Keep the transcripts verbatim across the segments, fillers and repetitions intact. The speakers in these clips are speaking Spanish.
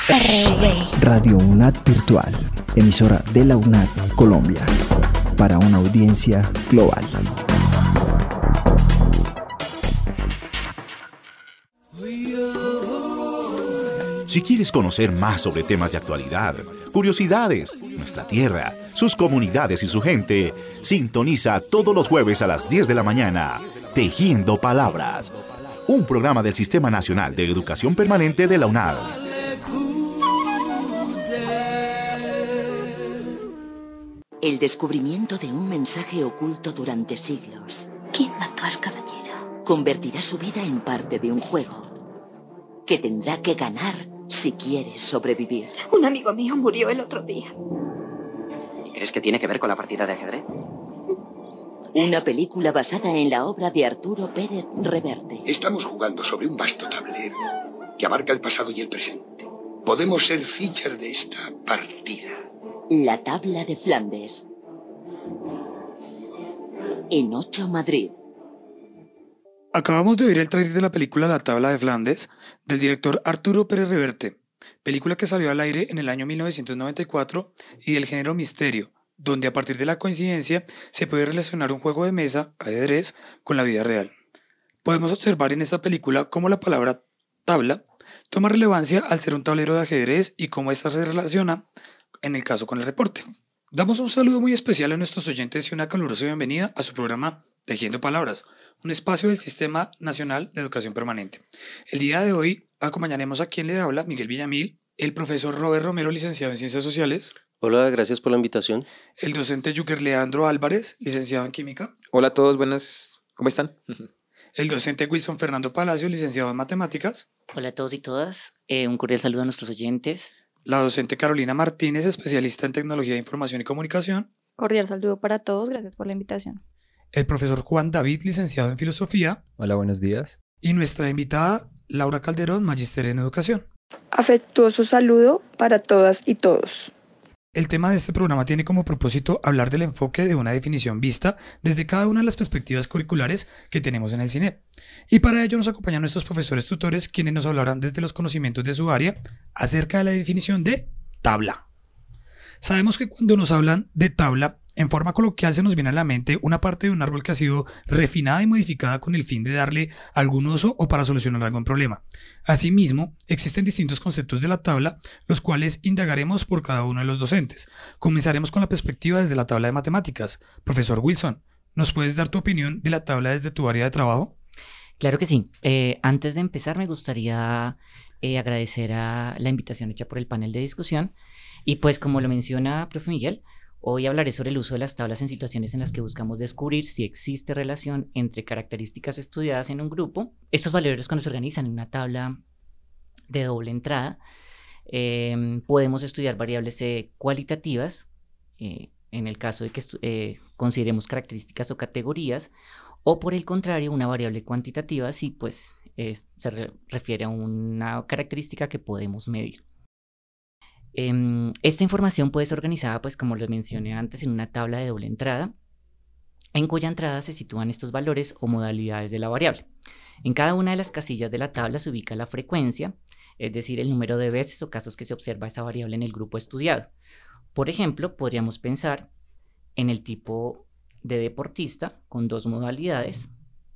R V. Radio UNAD Virtual, emisora de la UNAD Colombia, para una audiencia global. Si quieres conocer más sobre temas de actualidad, curiosidades, nuestra tierra, sus comunidades y su gente, sintoniza todos los jueves a las diez de la mañana, Tejiendo Palabras, un programa del Sistema Nacional de Educación Permanente de la UNAD. El descubrimiento de un mensaje oculto durante siglos. ¿Quién mató al caballero? Convertirá su vida en parte de un juego que tendrá que ganar si quiere sobrevivir. Un amigo mío murió el otro día. ¿Crees que tiene que ver con la partida de ajedrez? Una película basada en la obra de Arturo Pérez Reverte. Estamos jugando sobre un vasto tablero que abarca el pasado y el presente. Podemos ser fichas de esta partida. La tabla de Flandes. En ocho Madrid. Acabamos de oír el tráiler de la película La tabla de Flandes, del director Arturo Pérez Reverte, película que salió al aire en el año mil novecientos noventa y cuatro y del género misterio, donde a partir de la coincidencia se puede relacionar un juego de mesa, ajedrez, con la vida real. Podemos observar en esta película cómo la palabra tabla toma relevancia al ser un tablero de ajedrez y cómo ésta se relaciona, en el caso, con el reporte. Damos un saludo muy especial a nuestros oyentes y una calurosa bienvenida a su programa Tejiendo Palabras, un espacio del Sistema Nacional de Educación Permanente. El día de hoy acompañaremos a quien le habla, Miguel Villamil, el profesor Robert Romero, licenciado en Ciencias Sociales. Hola, gracias por la invitación. El docente Yuker Leandro Álvarez, licenciado en Química. Hola a todos, buenas, ¿cómo están? El docente Wilson Fernando Palacio, licenciado en Matemáticas. Hola a todos y todas, eh, un cordial saludo a nuestros oyentes. La docente Carolina Martínez, especialista en Tecnología de Información y Comunicación. Cordial saludo para todos, gracias por la invitación. El profesor Juan David, licenciado en Filosofía. Hola, buenos días. Y nuestra invitada, Laura Calderón, magíster en Educación. Afectuoso saludo para todas y todos. El tema de este programa tiene como propósito hablar del enfoque de una definición vista desde cada una de las perspectivas curriculares que tenemos en el C I N E. Y para ello nos acompañan nuestros profesores tutores, quienes nos hablarán desde los conocimientos de su área acerca de la definición de tabla. Sabemos que cuando nos hablan de tabla, en forma coloquial se nos viene a la mente una parte de un árbol que ha sido refinada y modificada con el fin de darle algún uso o para solucionar algún problema. Asimismo, existen distintos conceptos de la tabla, los cuales indagaremos por cada uno de los docentes. Comenzaremos con la perspectiva desde la tabla de matemáticas. Profesor Wilson, ¿nos puedes dar tu opinión de la tabla desde tu área de trabajo? Claro que sí. Eh, antes de empezar me gustaría eh, agradecer a la invitación hecha por el panel de discusión y pues como lo menciona profe Miguel, hoy hablaré sobre el uso de las tablas en situaciones en las que buscamos descubrir si existe relación entre características estudiadas en un grupo. Estos valores, cuando se organizan en una tabla de doble entrada, eh, podemos estudiar variables eh, cualitativas, eh, en el caso de que eh, consideremos características o categorías, o por el contrario, una variable cuantitativa si pues, eh, se re- refiere a una característica que podemos medir. Um, esta información puede ser organizada, pues como les mencioné antes, en una tabla de doble entrada, en cuya entrada se sitúan estos valores o modalidades de la variable. En cada una de las casillas de la tabla se ubica la frecuencia, es decir, el número de veces o casos que se observa esa variable en el grupo estudiado. Por ejemplo, podríamos pensar en el tipo de deportista con dos modalidades,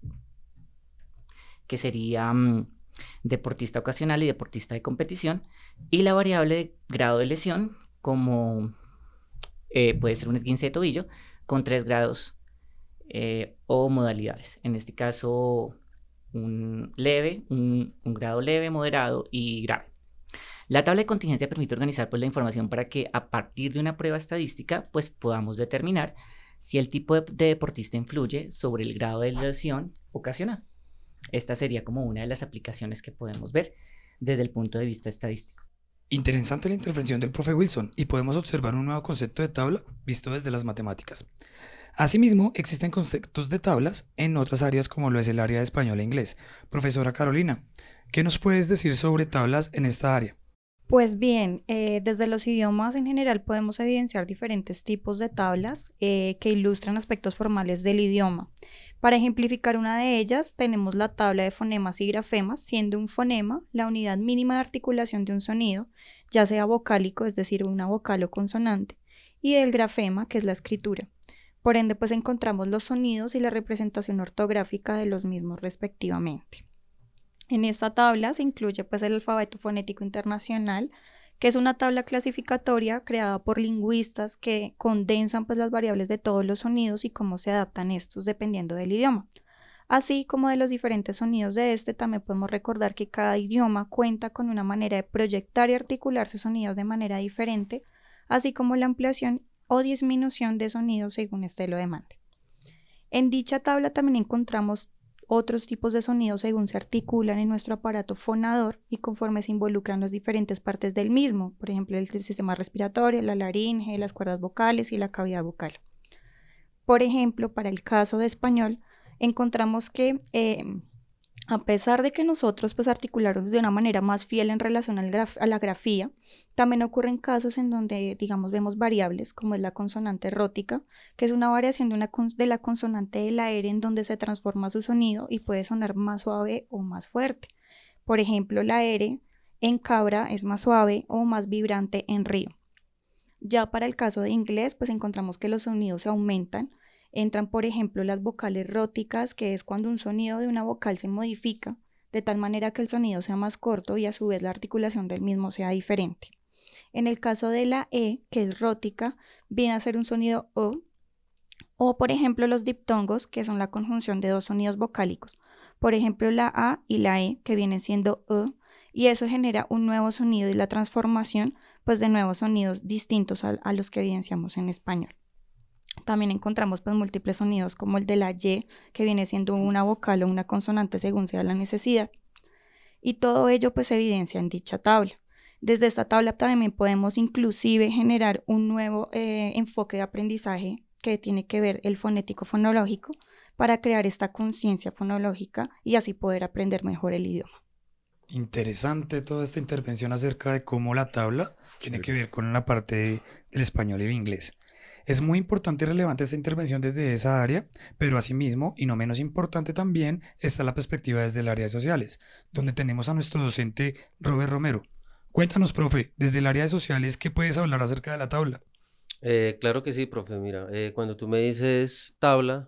que serían deportista ocasional y deportista de competición, y la variable de grado de lesión como eh, puede ser un esguince de tobillo con tres grados eh, o modalidades, en este caso un leve, un, un grado leve, moderado y grave. La tabla de contingencia permite organizar pues, la información para que a partir de una prueba estadística pues, podamos determinar si el tipo de, de deportista influye sobre el grado de lesión ocasional. Esta sería como una de las aplicaciones que podemos ver desde el punto de vista estadístico. Interesante la intervención del profe Wilson y podemos observar un nuevo concepto de tabla visto desde las matemáticas. Asimismo, existen conceptos de tablas en otras áreas como lo es el área de español e inglés. Profesora Carolina, ¿qué nos puedes decir sobre tablas en esta área? Pues bien, eh, desde los idiomas en general podemos evidenciar diferentes tipos de tablas eh, que ilustran aspectos formales del idioma. Para ejemplificar una de ellas, tenemos la tabla de fonemas y grafemas, siendo un fonema la unidad mínima de articulación de un sonido, ya sea vocálico, es decir, una vocal o consonante, y el grafema, que es la escritura. Por ende, pues encontramos los sonidos y la representación ortográfica de los mismos respectivamente. En esta tabla se incluye pues el alfabeto fonético internacional, que es una tabla clasificatoria creada por lingüistas que condensan pues las variables de todos los sonidos y cómo se adaptan estos dependiendo del idioma. Así como de los diferentes sonidos de este, también podemos recordar que cada idioma cuenta con una manera de proyectar y articular sus sonidos de manera diferente, así como la ampliación o disminución de sonidos según este lo demande. En dicha tabla también encontramos otros tipos de sonidos según se articulan en nuestro aparato fonador y conforme se involucran las diferentes partes del mismo, por ejemplo el sistema respiratorio, la laringe, las cuerdas vocales y la cavidad vocal. Por ejemplo, para el caso de español, encontramos que eh, a pesar de que nosotros pues articulamos de una manera más fiel en relación al graf a la grafía, también ocurren casos en donde, digamos, vemos variables, como es la consonante rótica, que es una variación de, una de la consonante de la R en donde se transforma su sonido y puede sonar más suave o más fuerte. Por ejemplo, la R en cabra es más suave o más vibrante en río. Ya para el caso de inglés, pues encontramos que los sonidos se aumentan. Entran, por ejemplo, las vocales róticas, que es cuando un sonido de una vocal se modifica, de tal manera que el sonido sea más corto y a su vez la articulación del mismo sea diferente. En el caso de la E, que es rótica, viene a ser un sonido O, o por ejemplo los diptongos, que son la conjunción de dos sonidos vocálicos, por ejemplo la A y la E, que vienen siendo E, y eso genera un nuevo sonido y la transformación pues de nuevos sonidos distintos a, a los que evidenciamos en español. También encontramos pues múltiples sonidos como el de la Y, que viene siendo una vocal o una consonante según sea la necesidad, y todo ello pues se evidencia en dicha tabla. Desde esta tabla también podemos inclusive generar un nuevo eh, enfoque de aprendizaje que tiene que ver el fonético fonológico para crear esta conciencia fonológica y así poder aprender mejor el idioma. Interesante toda esta intervención acerca de cómo la tabla tiene sí. que ver con la parte del español y el inglés. Es muy importante y relevante esta intervención desde esa área, pero asimismo, y no menos importante también, está la perspectiva desde el área de sociales, donde tenemos a nuestro docente Robert Romero. Cuéntanos, profe, desde el área de sociales, ¿qué puedes hablar acerca de la tabla? Eh, claro que sí, profe. Mira, eh, cuando tú me dices tabla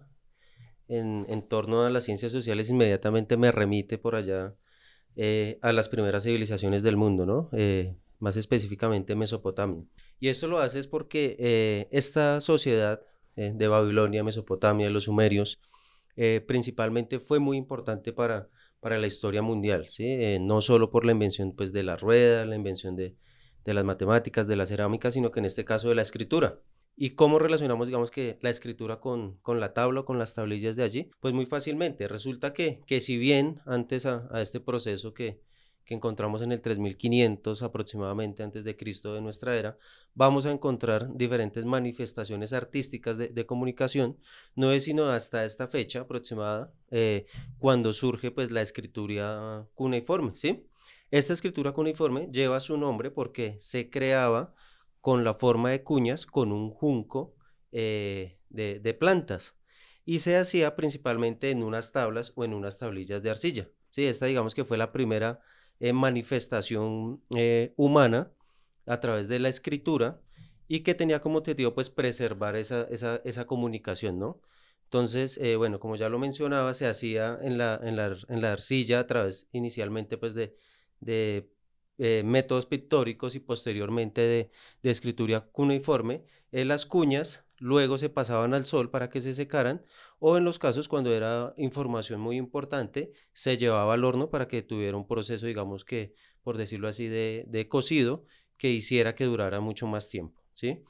en, en torno a las ciencias sociales, inmediatamente me remite por allá eh, a las primeras civilizaciones del mundo, ¿no? Eh, más específicamente Mesopotamia. Y esto lo hace es porque eh, esta sociedad eh, de Babilonia, Mesopotamia, los sumerios, eh, principalmente fue muy importante para, para la historia mundial, ¿sí? Eh, no solo por la invención pues, de la rueda, la invención de, de las matemáticas, de la cerámica, sino que en este caso de la escritura. ¿Y cómo relacionamos, digamos, que la escritura con, con la tabla o con las tablillas de allí? Pues muy fácilmente. Resulta que, que si bien antes a, a este proceso que que encontramos en el tres mil quinientos aproximadamente antes de Cristo de nuestra era, vamos a encontrar diferentes manifestaciones artísticas de, de comunicación, no es sino hasta esta fecha aproximada, eh, cuando surge pues la escritura cuneiforme, ¿sí? Esta escritura cuneiforme lleva su nombre porque se creaba con la forma de cuñas, con un junco eh, de, de plantas, y se hacía principalmente en unas tablas o en unas tablillas de arcilla, ¿sí? Esta digamos que fue la primera Eh, manifestación eh, humana a través de la escritura y que tenía como objetivo pues preservar esa, esa, esa comunicación, ¿no? Entonces, eh, bueno, como ya lo mencionaba, se hacía en la, en la, en la arcilla a través inicialmente pues de, de eh, métodos pictóricos y posteriormente de, de escritura cuneiforme. Eh, las cuñas luego se pasaban al sol para que se secaran, o en los casos cuando era información muy importante, se llevaba al horno para que tuviera un proceso, digamos que, por decirlo así, de, de cocido, que hiciera que durara mucho más tiempo, ¿sí?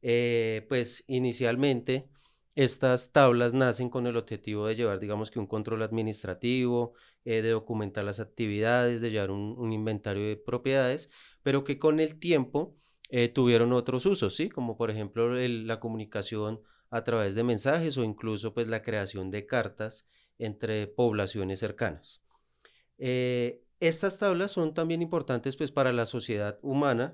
Eh, pues inicialmente estas tablas nacen con el objetivo de llevar, digamos que un control administrativo, eh, de documentar las actividades, de llevar un, un inventario de propiedades, pero que con el tiempo Eh, tuvieron otros usos, ¿sí? Como por ejemplo el, la comunicación a través de mensajes o incluso pues la creación de cartas entre poblaciones cercanas. Eh, estas tablas son también importantes pues para la sociedad humana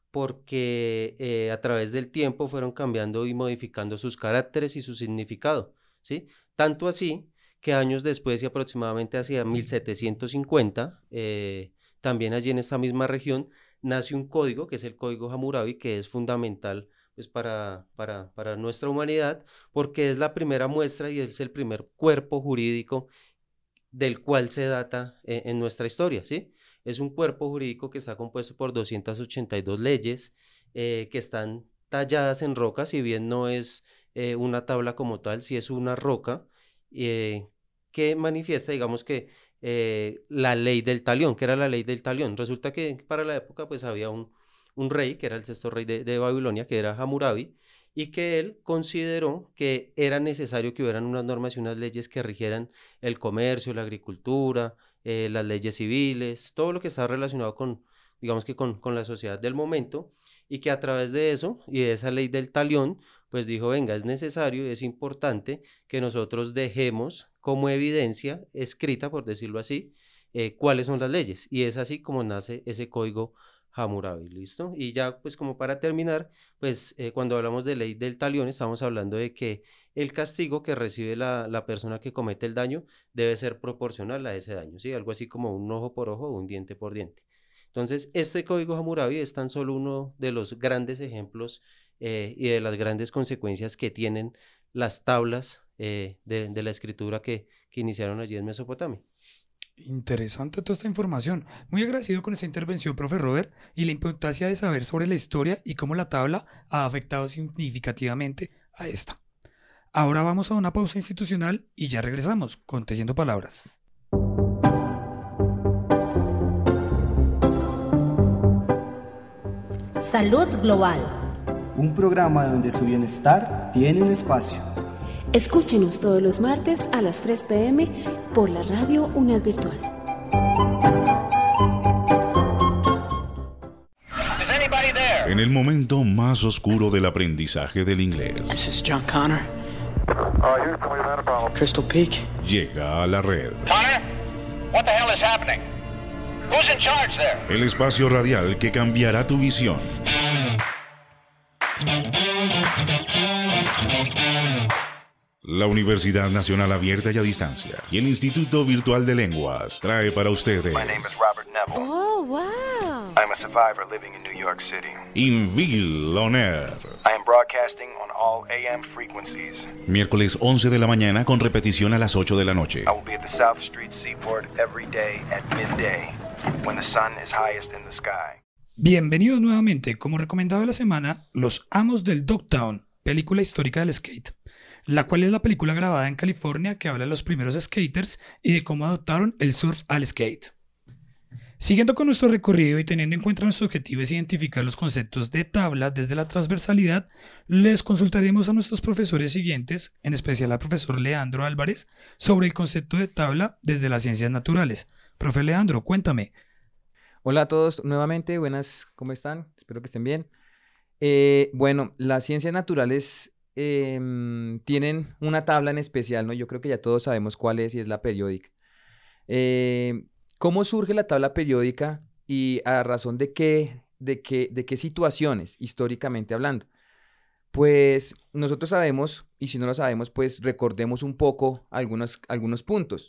porque eh, a través del tiempo fueron cambiando y modificando sus caracteres y su significado, ¿sí? Tanto así que años después y aproximadamente hacia mil setecientos cincuenta, eh, también allí en esta misma región, nace un código, que es el Código Hammurabi, que es fundamental pues, para, para, para nuestra humanidad, porque es la primera muestra y es el primer cuerpo jurídico del cual se data eh, en nuestra historia, ¿sí? Es un cuerpo jurídico que está compuesto por doscientas ochenta y dos leyes eh, que están talladas en roca, si bien no es eh, una tabla como tal, sí es una roca eh, que manifiesta, digamos que eh, la ley del talión, que era la ley del talión. Resulta que para la época pues había un, un rey, que era el sexto rey de, de Babilonia, que era Hammurabi, y que él consideró que era necesario que hubieran unas normas y unas leyes que rigieran el comercio, la agricultura, eh, las leyes civiles, todo lo que está relacionado con, digamos que con, con la sociedad del momento, y que a través de eso y de esa ley del talión, pues dijo, venga, es necesario, es importante que nosotros dejemos como evidencia escrita, por decirlo así, eh, cuáles son las leyes, y es así como nace ese código Hammurabi, ¿listo? Y ya pues como para terminar, pues eh, cuando hablamos de ley del talión estamos hablando de que el castigo que recibe la, la persona que comete el daño debe ser proporcional a ese daño, ¿sí? Algo así como un ojo por ojo o un diente por diente. Entonces este código Hammurabi es tan solo uno de los grandes ejemplos eh, y de las grandes consecuencias que tienen las tablas eh, de, de la escritura que, que iniciaron allí en Mesopotamia. Interesante toda esta información. Muy agradecido con esta intervención, profe Robert, y la importancia de saber sobre la historia y cómo la tabla ha afectado significativamente a esta. Ahora vamos a una pausa institucional y ya regresamos con Tejiendo Palabras. Salud Global. Un programa donde su bienestar tiene un espacio. Escúchenos todos los martes a las tres pe eme por la radio UNED Virtual. En el momento más oscuro del aprendizaje del inglés. This is John Connor. Crystal Peak. Llega a la red. Connor, what the hell is happening? Who's in charge there? El espacio radial que cambiará tu visión. La Universidad Nacional Abierta y a Distancia y el Instituto Virtual de Lenguas trae para ustedes My name is Robert Neville. Oh, wow. I'm a survivor living in New York City. Invil On Air. I am broadcasting on all A M frequencies. Miércoles once de la mañana con repetición a las ocho de la noche. I will be at the South Street Seaport every day at midday when the sun is highest in the sky. Bienvenidos nuevamente. Como recomendado la semana, Los Amos del Dogtown, película histórica del skate, la cual es la película grabada en California que habla de los primeros skaters y de cómo adoptaron el surf al skate. Siguiendo con nuestro recorrido y teniendo en cuenta nuestro objetivo es identificar los conceptos de tabla desde la transversalidad, les consultaremos a nuestros profesores siguientes, en especial al profesor Leandro Álvarez, sobre el concepto de tabla desde las ciencias naturales. Profe Leandro, cuéntame. Hola a todos nuevamente, buenas, ¿cómo están? Espero que estén bien. Eh, bueno, las ciencias naturales Eh, tienen una tabla en especial, ¿no? Yo creo que ya todos sabemos cuál es y es la periódica. Eh, ¿Cómo surge la tabla periódica y a razón de qué, de qué, de qué situaciones, históricamente hablando? Pues nosotros sabemos, y si no lo sabemos, pues recordemos un poco algunos, algunos puntos.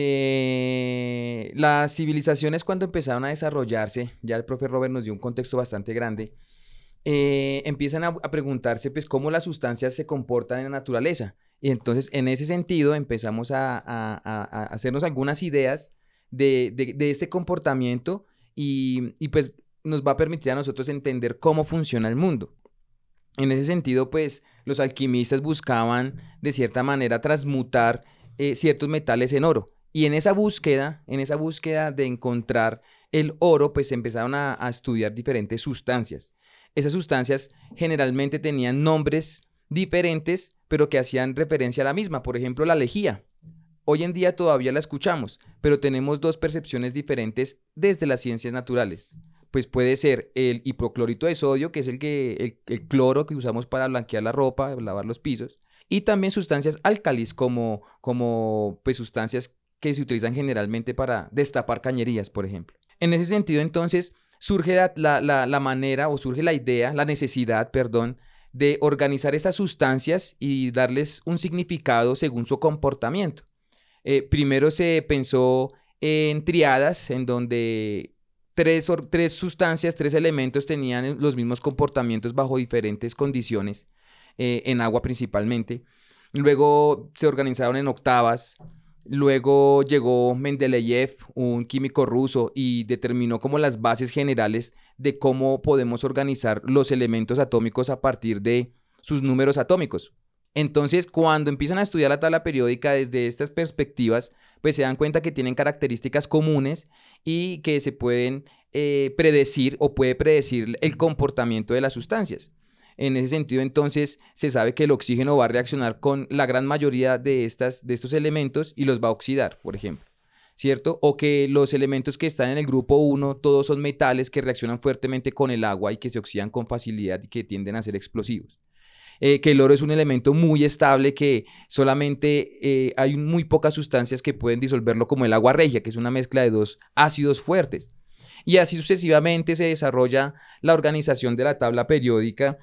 Eh, las civilizaciones cuando empezaron a desarrollarse, ya el profe Robert nos dio un contexto bastante grande, Eh, empiezan a, a preguntarse pues cómo las sustancias se comportan en la naturaleza y entonces en ese sentido empezamos a, a, a, a hacernos algunas ideas de, de, de este comportamiento y, y pues nos va a permitir a nosotros entender cómo funciona el mundo. En ese sentido pues los alquimistas buscaban de cierta manera transmutar eh, ciertos metales en oro y en esa búsqueda, en esa búsqueda de encontrar el oro pues empezaron a, a estudiar diferentes sustancias. Esas sustancias generalmente tenían nombres diferentes, pero que hacían referencia a la misma. Por ejemplo, la lejía. Hoy en día todavía la escuchamos, pero tenemos dos percepciones diferentes desde las ciencias naturales. Pues puede ser el hipoclorito de sodio, que es el, que, el, el cloro que usamos para blanquear la ropa, lavar los pisos, y también sustancias álcalis, como, como pues, sustancias que se utilizan generalmente para destapar cañerías, por ejemplo. En ese sentido, entonces, surge la, la, la, la manera o surge la idea, la necesidad, perdón, de organizar estas sustancias y darles un significado según su comportamiento. Eh, primero se pensó en triadas, en donde tres, or- tres sustancias, tres elementos tenían los mismos comportamientos bajo diferentes condiciones, eh, en agua principalmente. Luego se organizaron en octavas. Luego llegó Mendeleev, un químico ruso, y determinó como las bases generales de cómo podemos organizar los elementos atómicos a partir de sus números atómicos. Entonces, cuando empiezan a estudiar la tabla periódica desde estas perspectivas, pues se dan cuenta que tienen características comunes y que se pueden eh, predecir o puede predecir el comportamiento de las sustancias. En ese sentido, entonces, se sabe que el oxígeno va a reaccionar con la gran mayoría de, estas, de estos elementos y los va a oxidar, por ejemplo, ¿cierto? O que los elementos que están en el grupo uno, todos son metales que reaccionan fuertemente con el agua y que se oxidan con facilidad y que tienden a ser explosivos. Eh, que el oro es un elemento muy estable que solamente eh, hay muy pocas sustancias que pueden disolverlo, como el agua regia, que es una mezcla de dos ácidos fuertes. Y así sucesivamente se desarrolla la organización de la tabla periódica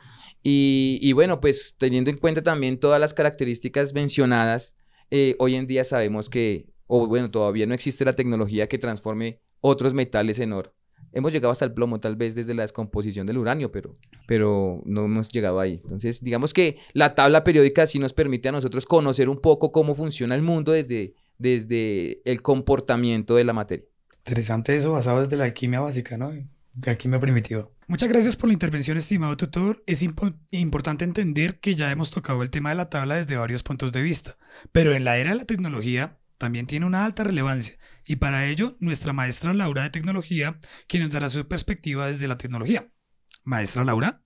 y, y bueno, pues teniendo en cuenta también todas las características mencionadas, eh, hoy en día sabemos que, o bueno, todavía no existe la tecnología que transforme otros metales en oro. Hemos llegado hasta el plomo, tal vez desde la descomposición del uranio, pero, pero no hemos llegado ahí. Entonces, digamos que la tabla periódica sí nos permite a nosotros conocer un poco cómo funciona el mundo desde, desde el comportamiento de la materia. Interesante eso, basado desde la alquimia básica, ¿no? De alquimia primitiva. Muchas gracias por la intervención, estimado tutor. Es impo- importante entender que ya hemos tocado el tema de la tabla desde varios puntos de vista, pero en la era de la tecnología también tiene una alta relevancia, y para ello nuestra maestra Laura de Tecnología, quien nos dará su perspectiva desde la tecnología. Maestra Laura.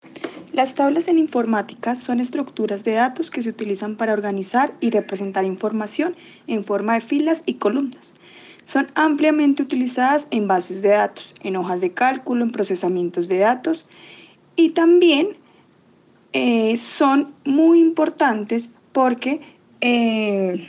Las tablas en informática son estructuras de datos que se utilizan para organizar y representar información en forma de filas y columnas. Son ampliamente utilizadas en bases de datos, en hojas de cálculo, en procesamientos de datos, y también eh, son muy importantes porque eh,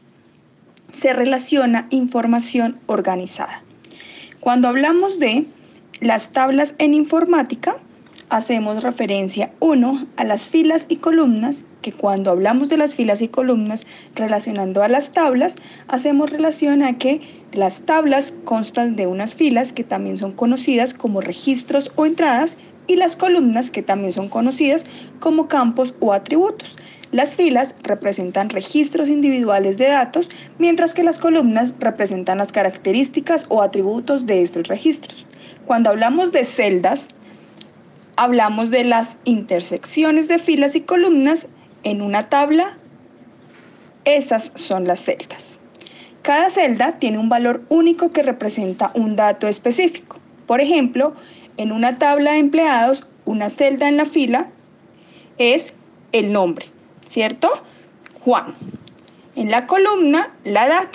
se relaciona información organizada. Cuando hablamos de las tablas en informática, hacemos referencia, uno, a las filas y columnas, que cuando hablamos de las filas y columnas relacionando a las tablas, hacemos relación a que las tablas constan de unas filas que también son conocidas como registros o entradas y las columnas que también son conocidas como campos o atributos. Las filas representan registros individuales de datos, mientras que las columnas representan las características o atributos de estos registros. Cuando hablamos de celdas, hablamos de las intersecciones de filas y columnas en una tabla. Esas son las celdas. Cada celda tiene un valor único que representa un dato específico. Por ejemplo, en una tabla de empleados, una celda en la fila es el nombre, ¿cierto? Juan. En la columna, la edad.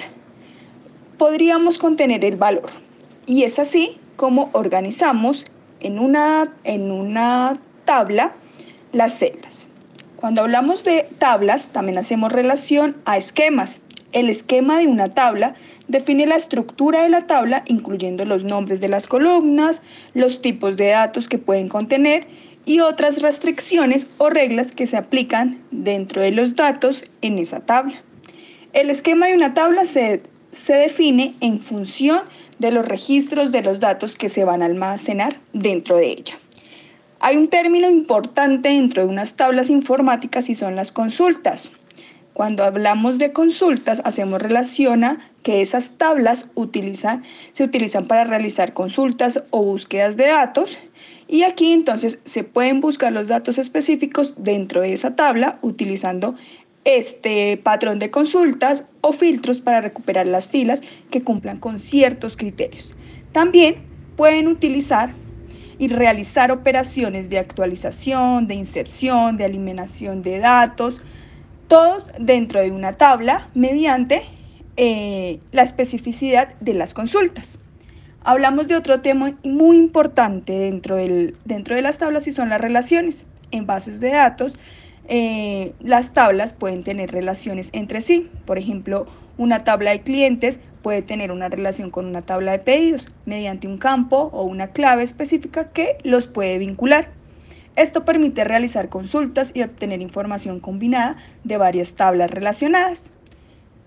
Podríamos contener el valor. Y es así como organizamos en una, en una tabla las celdas. Cuando hablamos de tablas, también hacemos relación a esquemas. El esquema de una tabla define la estructura de la tabla, incluyendo los nombres de las columnas, los tipos de datos que pueden contener y otras restricciones o reglas que se aplican dentro de los datos en esa tabla. El esquema de una tabla se, se define en función de los registros de los datos que se van a almacenar dentro de ella. Hay un término importante dentro de unas tablas informáticas y son las consultas. Cuando hablamos de consultas, hacemos relación a que esas tablas utilizan, se utilizan para realizar consultas o búsquedas de datos. Y aquí entonces se pueden buscar los datos específicos dentro de esa tabla utilizando este patrón de consultas o filtros para recuperar las filas que cumplan con ciertos criterios. También pueden utilizar y realizar operaciones de actualización, de inserción, de eliminación de datos, todos dentro de una tabla mediante eh, la especificidad de las consultas. Hablamos de otro tema muy importante dentro, del, dentro de las tablas y son las relaciones. En bases de datos, eh, las tablas pueden tener relaciones entre sí. Por ejemplo, una tabla de clientes puede tener una relación con una tabla de pedidos mediante un campo o una clave específica que los puede vincular. Esto permite realizar consultas y obtener información combinada de varias tablas relacionadas.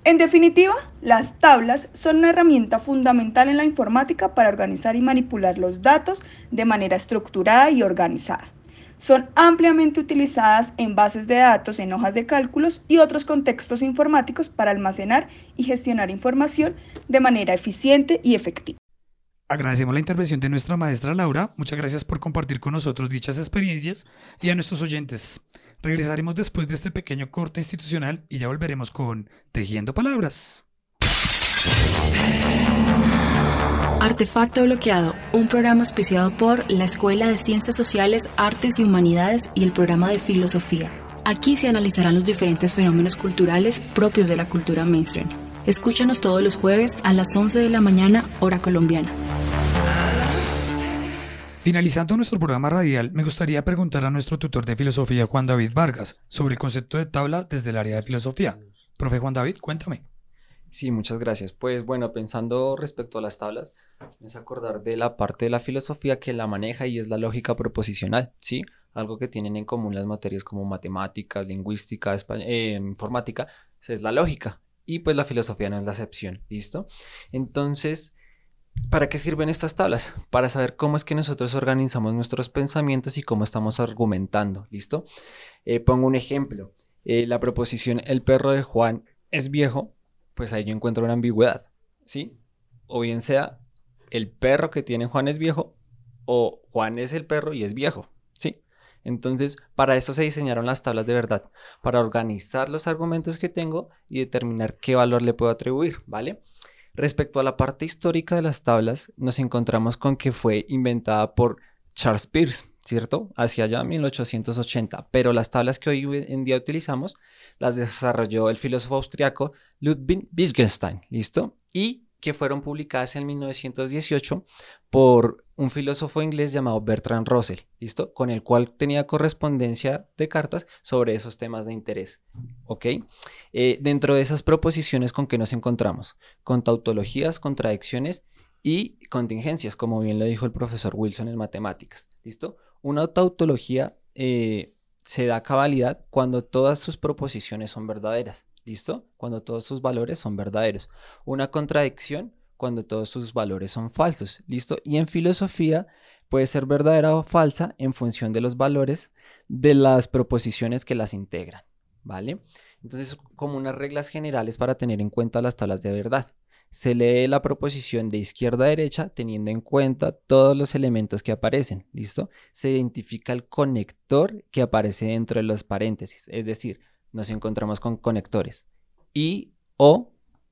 En definitiva, las tablas son una herramienta fundamental en la informática para organizar y manipular los datos de manera estructurada y organizada. Son ampliamente utilizadas en bases de datos, en hojas de cálculos y otros contextos informáticos para almacenar y gestionar información de manera eficiente y efectiva. Agradecemos la intervención de nuestra maestra Laura. Muchas gracias por compartir con nosotros dichas experiencias y a nuestros oyentes. Regresaremos después de este pequeño corte institucional y ya volveremos con Tejiendo Palabras. Artefacto Bloqueado, un programa auspiciado por la Escuela de Ciencias Sociales, Artes y Humanidades y el programa de Filosofía. Aquí se analizarán los diferentes fenómenos culturales propios de la cultura mainstream. Escúchanos todos los jueves a las once de la mañana, hora colombiana. Finalizando nuestro programa radial, me gustaría preguntar a nuestro tutor de filosofía, Juan David Vargas, sobre el concepto de tabla desde el área de filosofía. Profe Juan David, cuéntame. Sí, muchas gracias. Pues bueno, pensando respecto a las tablas, me hace acordar de la parte de la filosofía que la maneja y es la lógica proposicional, ¿sí? Algo que tienen en común las materias como matemáticas, lingüística, espa- eh, informática, es la lógica. Y pues la filosofía no es la excepción, ¿listo? Entonces, ¿para qué sirven estas tablas? Para saber cómo es que nosotros organizamos nuestros pensamientos y cómo estamos argumentando, ¿listo? Eh, pongo un ejemplo. Eh, la proposición el perro de Juan es viejo, pues ahí yo encuentro una ambigüedad, ¿sí? O bien sea, el perro que tiene Juan es viejo, o Juan es el perro y es viejo, ¿sí? Entonces, para eso se diseñaron las tablas de verdad, para organizar los argumentos que tengo y determinar qué valor le puedo atribuir, ¿vale? Respecto a la parte histórica de las tablas, nos encontramos con que fue inventada por Charles Peirce, ¿cierto? Hacia allá mil ochocientos ochenta, pero las tablas que hoy en día utilizamos las desarrolló el filósofo austriaco Ludwig Wittgenstein, ¿listo? Y que fueron publicadas en mil novecientos dieciocho por un filósofo inglés llamado Bertrand Russell, ¿listo? Con el cual tenía correspondencia de cartas sobre esos temas de interés, ¿ok? Eh, dentro de esas proposiciones, ¿con qué nos encontramos? Con tautologías, contradicciones y contingencias, como bien lo dijo el profesor Wilson en matemáticas, ¿listo? Una tautología eh, se da cabalidad cuando todas sus proposiciones son verdaderas, ¿listo? Cuando todos sus valores son verdaderos. Una contradicción cuando todos sus valores son falsos, ¿listo? Y en filosofía puede ser verdadera o falsa en función de los valores de las proposiciones que las integran, ¿vale? Entonces, como unas reglas generales para tener en cuenta las tablas de verdad. Se lee la proposición de izquierda a derecha teniendo en cuenta todos los elementos que aparecen, ¿listo? Se identifica el conector que aparece dentro de los paréntesis, es decir, nos encontramos con conectores. Y, o,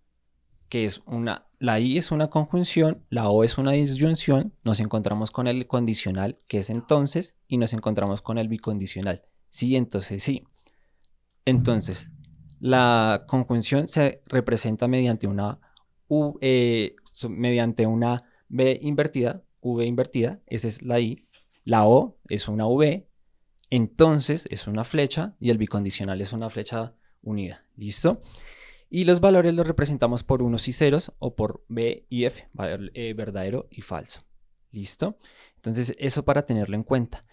que es una, la I es una conjunción, la O es una disyunción, nos encontramos con el condicional, que es entonces, y nos encontramos con el bicondicional. Sí, entonces sí. Entonces, la conjunción se representa mediante una U, eh, mediante una B invertida, V invertida, esa es la I, la O es una V, entonces es una flecha y el bicondicional es una flecha unida, ¿listo? Y los valores los representamos por unos y ceros o por B y F, eh, verdadero y falso, ¿listo? Entonces eso para tenerlo en cuenta.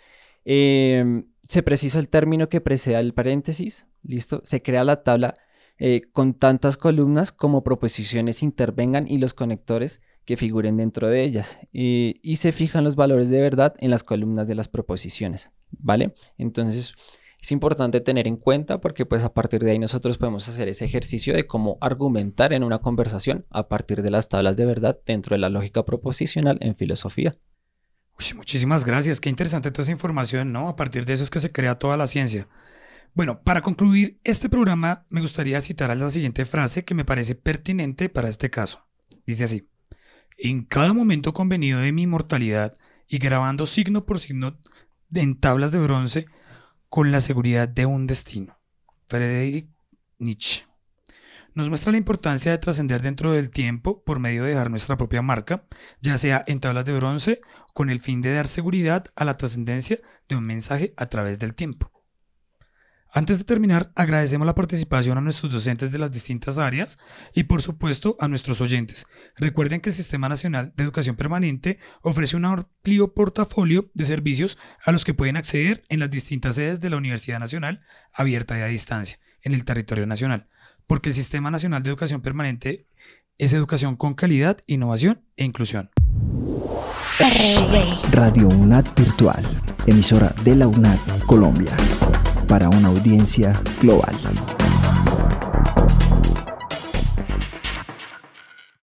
Eh, se precisa el término que preceda el paréntesis, ¿listo? Se crea la tabla Eh, con tantas columnas como proposiciones intervengan y los conectores que figuren dentro de ellas eh, y se fijan los valores de verdad en las columnas de las proposiciones, ¿vale? Entonces es importante tener en cuenta porque pues a partir de ahí nosotros podemos hacer ese ejercicio de cómo argumentar en una conversación a partir de las tablas de verdad dentro de la lógica proposicional en filosofía. Uy, muchísimas gracias, qué interesante toda esa información, ¿no? A partir de eso es que se crea toda la ciencia. Bueno, para concluir este programa me gustaría citar a la siguiente frase que me parece pertinente para este caso. Dice así: en cada momento convenido de mi inmortalidad y grabando signo por signo en tablas de bronce con la seguridad de un destino. Friedrich Nietzsche. Nos muestra la importancia de trascender dentro del tiempo por medio de dejar nuestra propia marca, ya sea en tablas de bronce con el fin de dar seguridad a la trascendencia de un mensaje a través del tiempo. Antes de terminar, agradecemos la participación a nuestros docentes de las distintas áreas y por supuesto a nuestros oyentes. Recuerden que el Sistema Nacional de Educación Permanente ofrece un amplio portafolio de servicios a los que pueden acceder en las distintas sedes de la Universidad Nacional, abierta y a distancia, en el territorio nacional. porque el Sistema Nacional de Educación Permanente es educación con calidad, innovación e inclusión. Radio UNAD Virtual, emisora de la UNAD Colombia, para una audiencia global.